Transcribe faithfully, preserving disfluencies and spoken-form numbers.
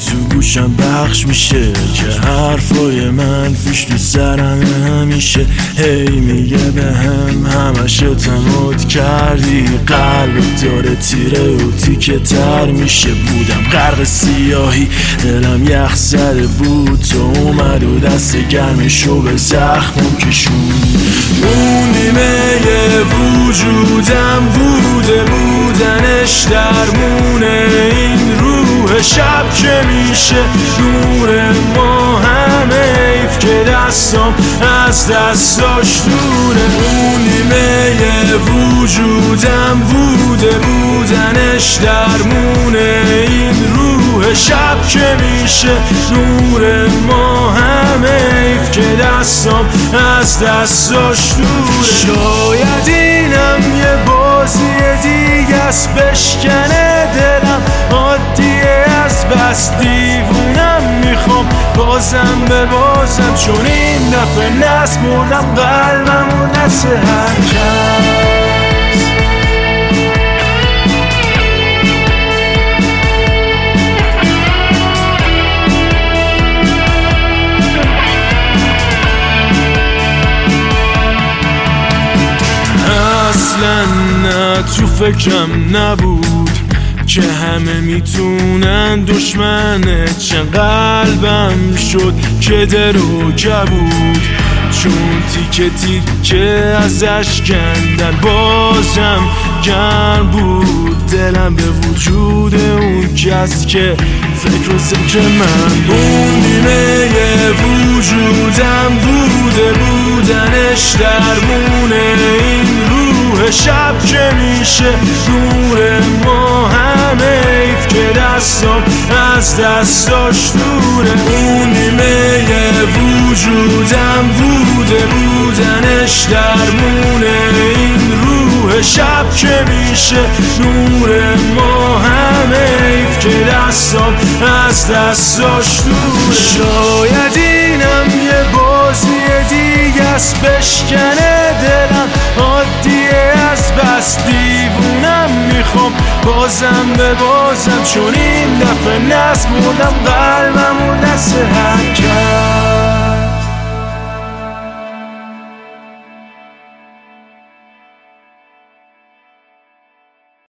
تو گوشم بخش میشه که حرفای منفیش تو سرم همیشه هی میگه به هم همش اعتماد کردی، قلب داره تیره و تیکه تر میشه. بودم غرق سیاهی، دلم یخ زده بود، تو اومد و دست گرمشو به زخمم کشون. اون نیمه وجودم بوده بودنش درمونه این روح شب که میشه نور ما، همه حیف که دستم از دستاش دوره. اون نیمه وجودم بوده بودنش درمونه این روح شب که میشه نور ما، همه حیف که دستم از دستاش دوره. شاید اینم یه بازی دیگه است بشکنه دلم، عادیه از بس دیوونم میخوام بازم به بازم، چون این دفعه نسپردم قلبم و نسه هر کس. اصلا نه تو فکرم نبود که همه میتونن دشمنه، چه قلبم شد که در و کبود، چون تیکه تیکه ازش کندن بازم گرم بود دلم به وجود اون کس که فکر و ذکر من. اون نیمه وجودم بوده بودنش درمونه این روح شب که میشه نور ما، همه حیف که دستم از دستاش دوره. اون نیمه وجودم بوده بودنش درمونه این روح شب که میشه نور ما، همه حیف که دستم از دستاش دوره. شاید اینم یه بازی دیگه است بشکنه دلم، عادیه از بس دیوونم میخوام بازم به بازم، چون این دفعه نسپردم قلبم و دست هر کس.